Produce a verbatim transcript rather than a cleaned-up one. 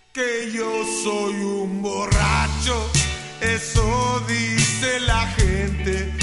Que yo soy un borracho, eso dice la gente.